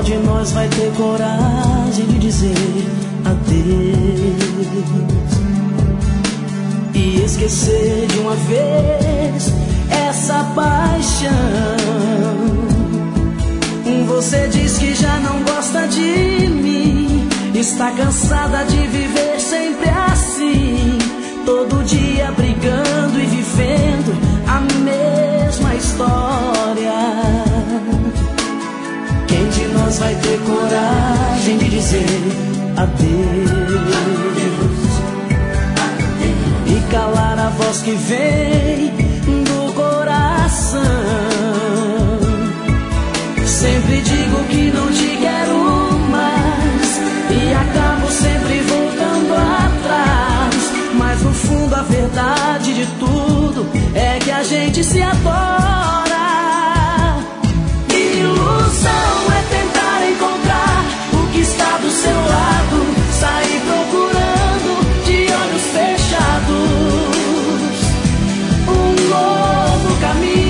Qual de nós vai ter coragem de dizer adeus e esquecer de uma vez essa paixão? Você diz que já não gosta de mim, está cansada de viver sempre assim, todo dia brigando e vivendo a mesma história. Quem de nós vai ter coragem de dizer adeus e calar a voz que vem do coração? Sempre digo que não te quero mais e acabo sempre voltando atrás, mas no fundo a verdade de tudo é que a gente se adora. Ilusão é tentar encontrar o que está do seu lado, sair procurando de olhos fechados um novo caminho.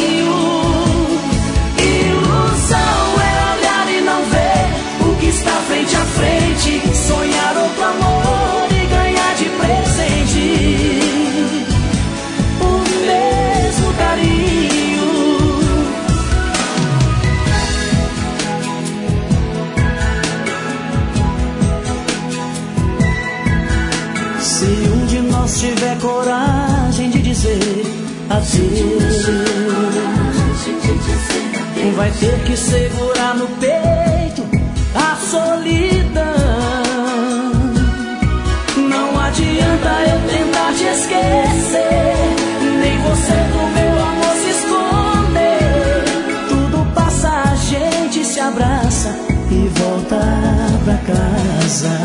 Frente a frente, sonhar outro amor e ganhar de presente o mesmo carinho. Se um de nós tiver coragem de dizer adeus, vai ter que segurar no peito a solidão. Não adianta eu tentar te esquecer, nem você do meu amor se esconder. Tudo passa, a gente se abraça e volta pra casa.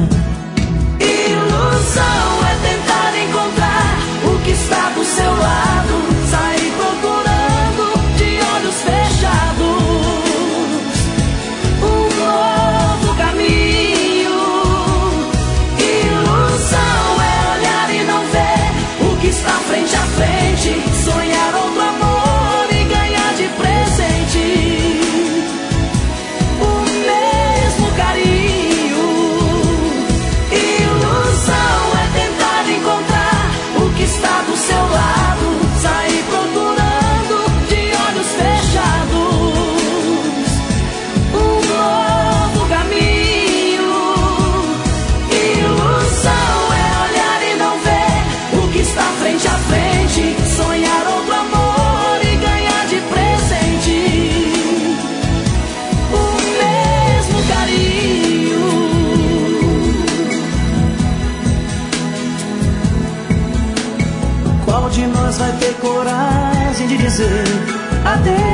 Ilusão é tentar encontrar o que está do seu lado, sair procurando de olhos fechados está frente a frente, sonhar outro amor e ganhar de presente o mesmo carinho. Ilusão é tentar encontrar o que está do seu lado, sair procurando de olhos fechados um novo caminho. Ilusão é olhar e não ver o que está frente a frente, sonhar outro amor e ganhar de presente o mesmo carinho. Qual de nós vai ter coragem de dizer adeus?